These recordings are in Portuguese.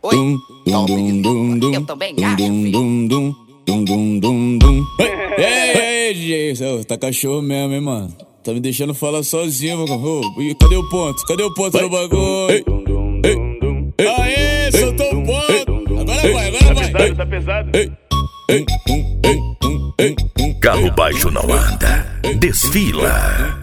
Oi, eu também acho. Ei, DJ, tá cachorro mesmo, hein, mano? Tá me deixando falar sozinho, mano. Cadê o ponto? Cadê o ponto do bagulho? Aê, soltou o ponto! Agora vai! Tá pesado. Carro baixo não anda, desfila.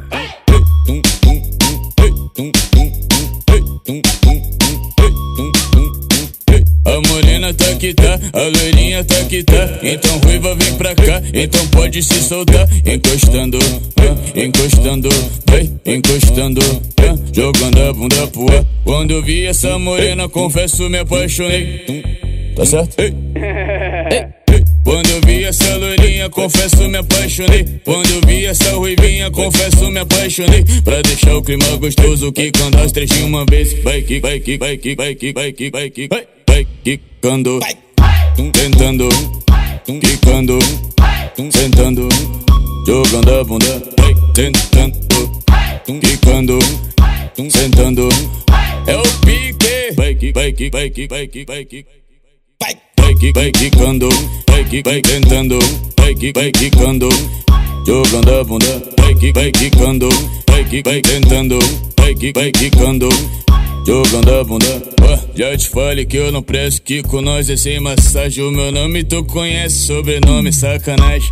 A morena tá que tá, a loirinha tá que tá. Então ruiva vem pra cá, então pode se soltar. Encostando, encostando, vem, encostando, jogando a bunda pro ar. Quando eu vi essa morena, confesso me apaixonei. Tá certo? Quando eu vi essa loirinha, confesso me apaixonei. Quando eu vi essa ruivinha, confesso me apaixonei. Pra deixar o clima gostoso, quicando as três de uma vez. Vai que, vai que, vai que, vai que, vai que, vai que, vai. Vai quicando, tentando, quicando, sentando, jogando a bunda. Vai tentando, quicando, sentando. É o pique. Vai que, vai que, vai que, vai que, vai que. Vai quicando, vai tentando, vai quicando, jogando a bunda. Vai quicando, vai tentando, vai quicando, jogando a bunda. Já te falei que eu não presto, que com nós é sem massagem. O meu nome tu conhece, sobrenome sacanagem.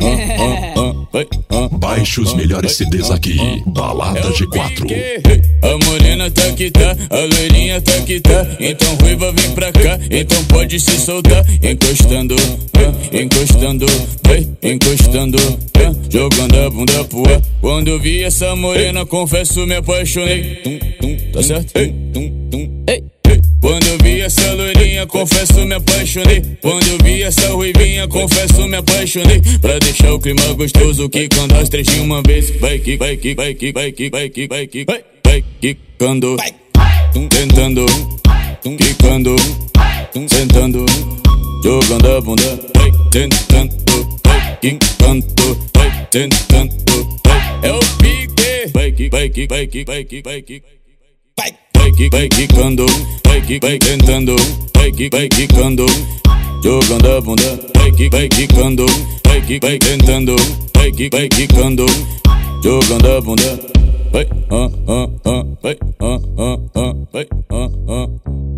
Baixe os melhores CDs aqui, Balada G4. A morena tá que tá, a loirinha tá que tá. Então ruiva vem pra cá, então pode se soltar. Encostando, encostando, vai, encostando, jogando a bunda pro ar. Quando eu vi essa morena, confesso me apaixonei. Tá certo? Quando eu vi essa loirinha, confesso me apaixonei. Quando eu vi essa ruivinha, confesso me apaixonei. Pra deixar o clima gostoso, quicando as três de uma vez. Vai que, vai que, vai que, vai que, vai que, vai que, vai. Vai quicando, tentando, quicando, sentando, jogando a bunda. Vai tentando, vai quicando, vai tentando, vai. É o pique. Vai que, vai que, vai que, vai que, vai que. Vai quicando, vai tentando, vai quicando, jogando a bunda. Vai quicando, vai tentando, vai quicando, jogando a bunda. Vai, vai, vai.